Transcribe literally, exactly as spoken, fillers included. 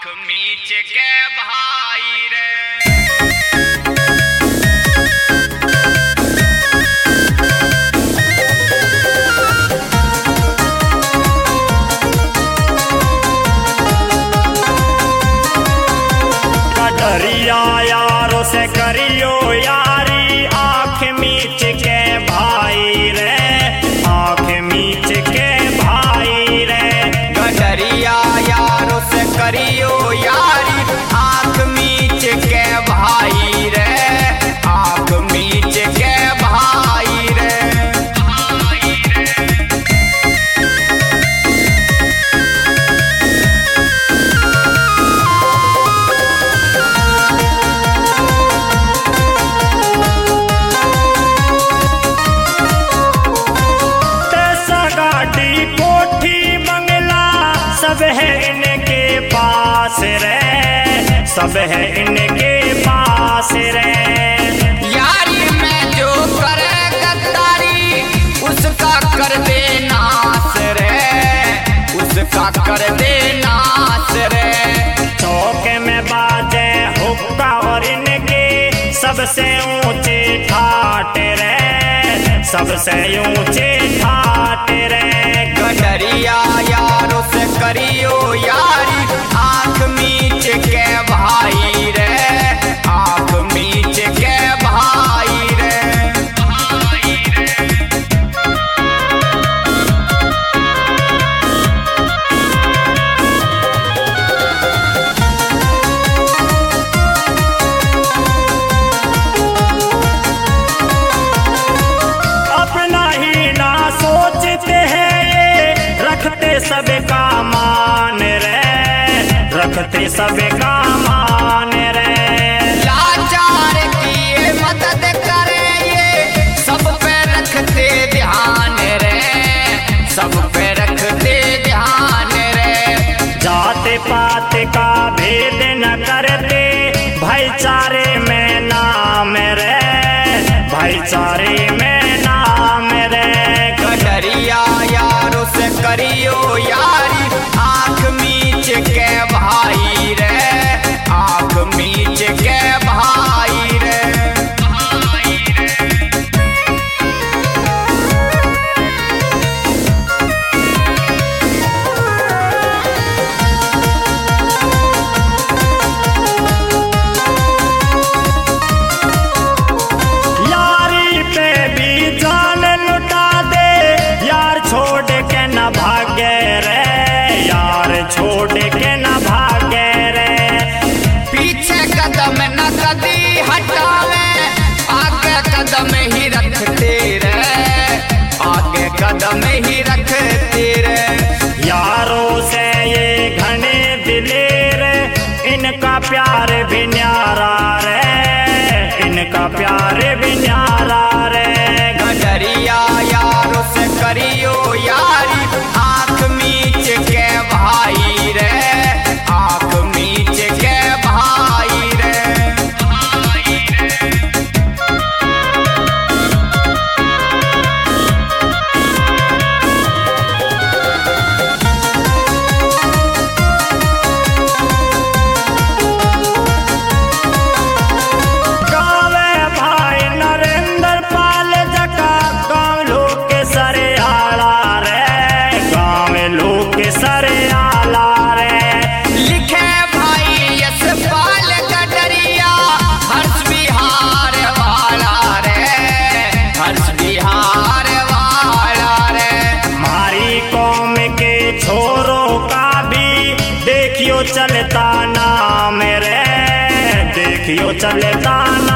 आँख मीच के भाई रे। कटरिया यारों से करियो यारी, आँख मीच के भाई रे, आँख मीच के भाई रे। कटरिया यारों से करियो यारी, आँख मीच के भाई रे, आँख मीच के भाई रे। सब है इनके पास रे, सब है इनके पास रे। यारी में जो करे गद्दारी, उसका कर दे नाश रे, उसका कर दे नाश रे। चौके में बाजे हुक्का और इनके सबसे ऊंचे ठाट रे, सबसे ऊंचे ठाट रे। कटरिया यारों से करियो यारी, आँख मीच के भाई रे, आँख मीच के भाई रे। अपना ही ना सोचते हैं ये, रखते सबका मान रे, रखते सबका मान रे। लाचार की ये मदद करे ये, सब पे रखते ध्यान रे, सब पे रखते ध्यान रे। जाते पात का भेद न करते, भाईचारे में नाम रे, भाईचारे में नाम रे। कटरिया यारों से करियो यारी, आँख मीच के भाई रे, आँख मीच के भाई रे। यारी पे भी जान लुटा दे, यार छोड़ के न भागे रे, यार छोड़ के न भागे रे। पीछे कदम न कदी हटावे, आगे कदम ही रखते रे, आगे कदम ही रखते रे। यारों से ये घने दिलेर, इनका प्यार भी न्यारा रे, इनका प्यार भी न्यारा रे। कटरिया यारों से करियो यारी, आँख मीच के भाई रे, आँख मीच के भाई रे। गावे भाई नरेंद्र पाल जका, गाँव लोग के सरे आला रे, गाँव लोग के सरे आला रे। लिखे भाई यशपाल कटरिया, हर्ष बिहार वाला रे, हर्ष बिहार वाला रे। हमारी कौम के छोरों का भी देखियो चलता नाम रे, देखियो चलता नाम